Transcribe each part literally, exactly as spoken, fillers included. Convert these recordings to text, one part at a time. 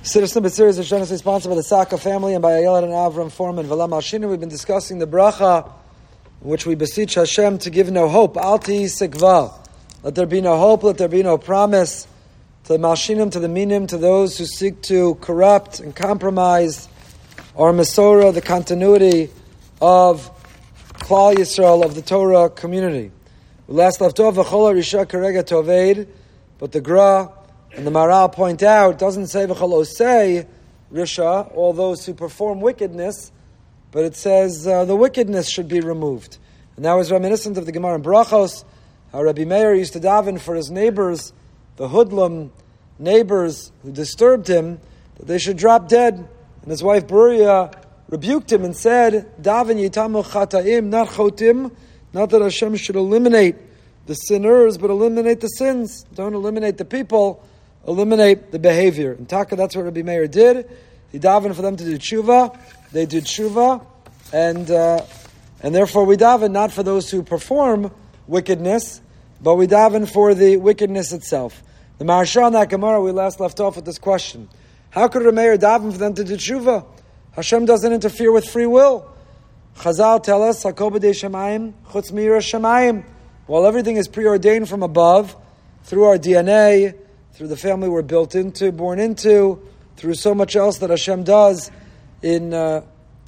Siddur Snippet series is generously sponsored by the Saka family and by Ayelet and Avram Foreman. V'la Malshinu, we've been discussing the bracha in which we beseech Hashem to give no hope. Alti sikva. Let there be no hope, let there be no promise. To the Malshinim, to the Minim, to those who seek to corrupt and compromise our Masorah, the continuity of Klal Yisrael, of the Torah community. We last left off, V'chol Risha Karega Toved, but the Gra and the Maral point out, it doesn't say V'chol Osei Risha, all those who perform wickedness, but it says uh, the wickedness should be removed. And that was reminiscent of the Gemara in Brachos, how Rabbi Meir used to daven for his neighbors, the hoodlum neighbors who disturbed him, that they should drop dead. And his wife Beruria rebuked him and said, Daven yitamu chataim, not chotim, not that Hashem should eliminate the sinners, but eliminate the sins. Don't eliminate the people, eliminate the behavior. And Taka, that's what Rabbi Meir did. He davened for them to do tshuva. They did tshuva. And, uh, and therefore we daven not for those who perform wickedness, but we daven for the wickedness itself. The Maharsha in that Gemara, we last left off with this question. How could Rabbi Meir daven for them to do tshuva? Hashem doesn't interfere with free will. Chazal tell us, Hakol b'dei shamayim, chutz mi'yirah shamayim. While everything is preordained from above, through our D N A, through the family we're built into, born into, through so much else that Hashem does in uh,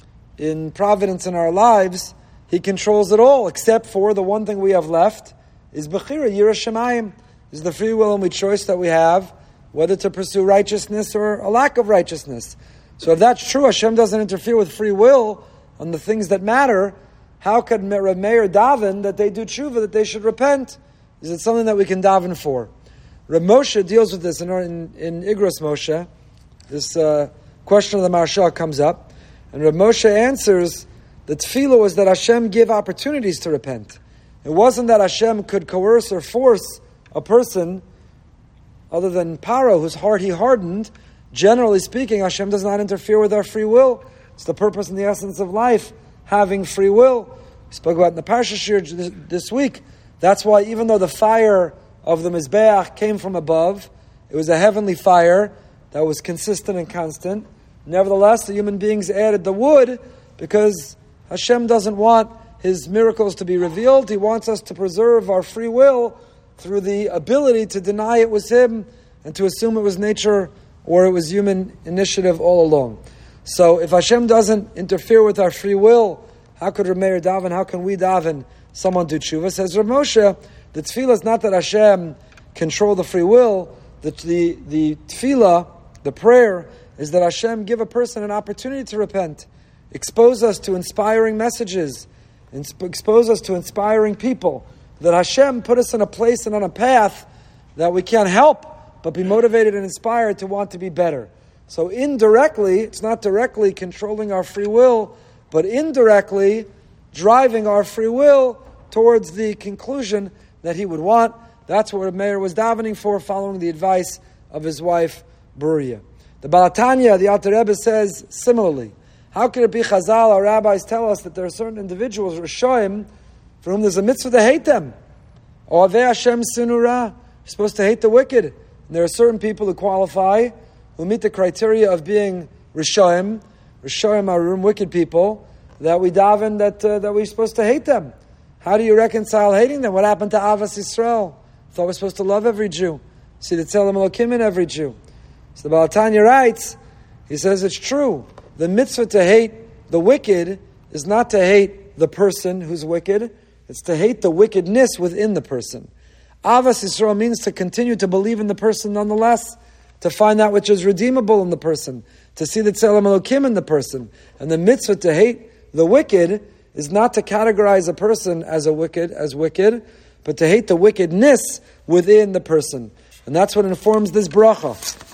in providence in our lives, He controls it all, except for the one thing we have left, is Bechira, Yirah Shamayim, is the free will and we choice that we have, whether to pursue righteousness or a lack of righteousness. So if that's true, Hashem doesn't interfere with free will on the things that matter. How could Rav Meir daven that they do tshuva, that they should repent? Is it something that we can daven for? Rav Moshe deals with this in, in, in Igros Moshe. This uh, question of the Maharsha comes up. And Rav Moshe answers, the tefillah was that Hashem give opportunities to repent. It wasn't that Hashem could coerce or force a person, other than Paro, whose heart he hardened. Generally speaking, Hashem does not interfere with our free will. It's the purpose and the essence of life, having free will. We spoke about in the Parsha Shir this, this week. That's why even though the fire of the Mizbeach came from above, it was a heavenly fire that was consistent and constant. Nevertheless, the human beings added the wood because Hashem doesn't want His miracles to be revealed. He wants us to preserve our free will through the ability to deny it was Him and to assume it was nature or it was human initiative all along. So if Hashem doesn't interfere with our free will, how could Rav Meir daven? How can we daven? Someone do tshuva. Says Rav Moshe, the tefillah is not that Hashem control the free will. The, the, the tefillah, the prayer, is that Hashem give a person an opportunity to repent. Expose us to inspiring messages. Expose us to inspiring people. That Hashem put us in a place and on a path that we can't help but be motivated and inspired to want to be better. So indirectly, it's not directly controlling our free will, but indirectly driving our free will towards the conclusion that He would want. That's what Meir was davening for, following the advice of his wife, Beruria. The Baal HaTanya, the Alter Rebbe, says similarly. How could it be Chazal, our rabbis tell us that there are certain individuals, Rishoim, for whom there's a mitzvah to hate them? Oavei Hashem sinura, you're supposed to hate the wicked. And there are certain people who qualify, who meet the criteria of being Rishoim. Rishoim are wicked people, that we daven that uh, that we're supposed to hate them. How do you reconcile hating them? What happened to Avas Yisrael? I thought we're supposed to love every Jew. See the Tzelem Elokim in every Jew. So the Baal HaTanya writes, he says it's true. The mitzvah to hate the wicked is not to hate the person who's wicked. It's to hate the wickedness within the person. Avas Yisrael means to continue to believe in the person nonetheless, to find that which is redeemable in the person, to see the Tzelem Elokim in the person. And the mitzvah to hate the wicked is not to categorize a person as a wicked, as wicked, but to hate the wickedness within the person. And that's what informs this bracha.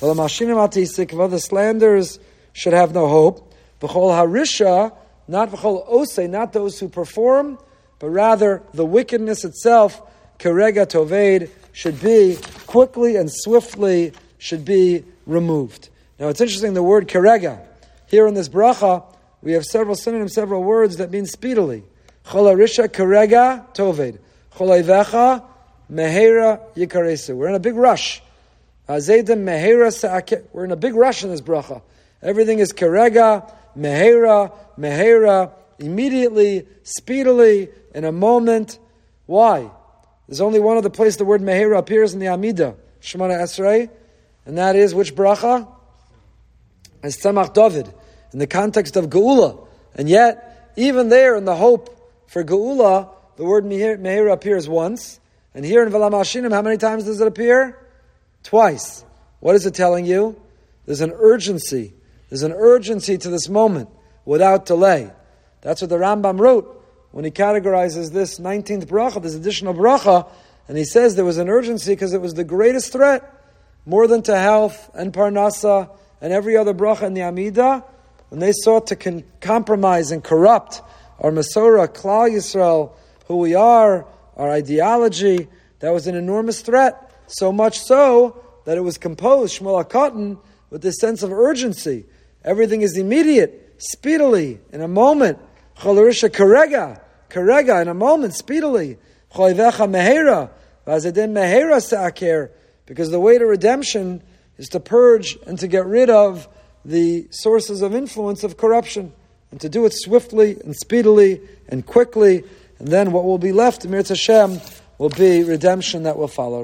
The slanders should have no hope. V'chol harisha, not v'chol osei, not those who perform, but rather the wickedness itself, kerega toved, should be quickly and swiftly should be removed. Now it's interesting, the word kerega. Here in this bracha, we have several synonyms, several words that mean speedily. Chol harisha kerega toved. Chol oivecha mehera yikaresu. We're in a big rush. We're in a big rush in this bracha. Everything is kerega, mehera, mehera, immediately, speedily, in a moment. Why? There's only one other place the word mehera appears in the Amidah, Shemona Esrei, and that is which bracha? It's Tzemach David, in the context of Geula. And yet, even there, in the hope for Geula, the word mehera appears once. And here in V'la Malshinim, how many times does it appear? Twice. What is it telling you? There's an urgency. There's an urgency to this moment without delay. That's what the Rambam wrote when he categorizes this nineteenth bracha, this additional bracha, and he says there was an urgency because it was the greatest threat, more than to health and parnasa and every other bracha in the Amidah, when they sought to con- compromise and corrupt our Masorah, Klal Yisrael, who we are, our ideology. That was an enormous threat, so much so that it was composed, Shmuel HaKatan, with this sense of urgency. Everything is immediate, speedily, in a moment. Cholarisha karega, karega, in a moment, speedily. Choivecha mehera, vazedin mehera sa'aker, because the way to redemption is to purge and to get rid of the sources of influence of corruption, and to do it swiftly and speedily and quickly, and then what will be left, Mir Hashem, will be redemption that will follow.